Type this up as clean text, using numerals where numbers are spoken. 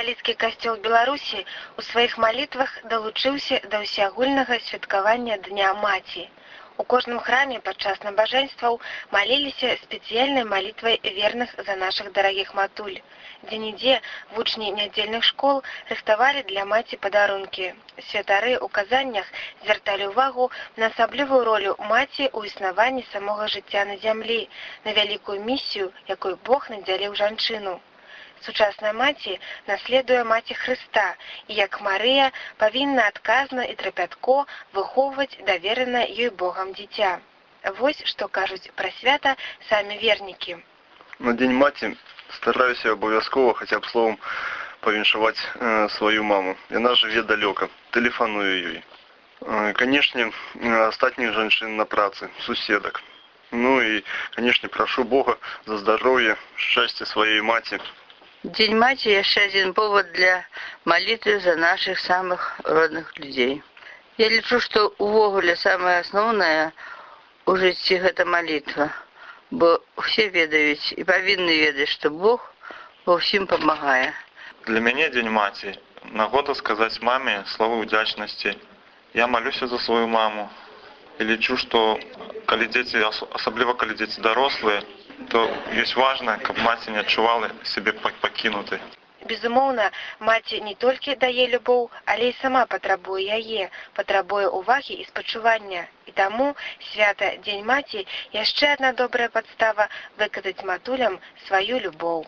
Каталіцкі касцёл Беларусі у сваіх малітвах далучыўся да ўсеагульнага святкавання Дня Маці. У кожным храме падчас набажэнстваў маліліся спецыяльнай малітвай верных за нашых дарагіх матуль. Дзе-нідзе вучні нядзельных школ рыхтавалі для маці падарункі. Святары ў казаннях звярталі ўвагу на асаблівую ролю маці ў існаванні самога жыцця на зямлі, на вялікую місію, якой Бог надзяліў жанчыну. Сучасная маці наследуе маці Хрыста і, як Марыя, павінна адказна і трапятко выхоўваць даверанае ёй Богам дзіця. Вось што кажуць пра свята самі вернікі. На Дзень маці стараюся абавязкова хаця б словам павіншаваць сваю маму. Яна жыве далёка, тэлефаную ёй. Канешне, астатніх жанчын на працы, суседак. Ну і, канешне, прашу Бога за здароўе, шчасце сваёй маці. День Маці яшчэ адзін повод для малітвы за наших самых родных людзей. Я лічу, што увогуле самае асноўнае у жыцці гэта малітва, бо ўсе ведаюць і павінны ведаць, што Бог ва ўсім памагае. Для мяне Дзень маці нагода сказаць маме словы ўдзячнасці. Я малюся за сваю маму і лічу, што калі дзеці, асабліва калі дзеці дарослыя, то ёсць важна, каб маці не адчувала сябе пакінутай. Безумоўна, маці не толькі дае любоў, але і сама патрабуе яе, патрабуе ўвагі і спачування. І таму свята Дзень маці яшчэ адна добрая падстава выказаць матулям сваю любоў.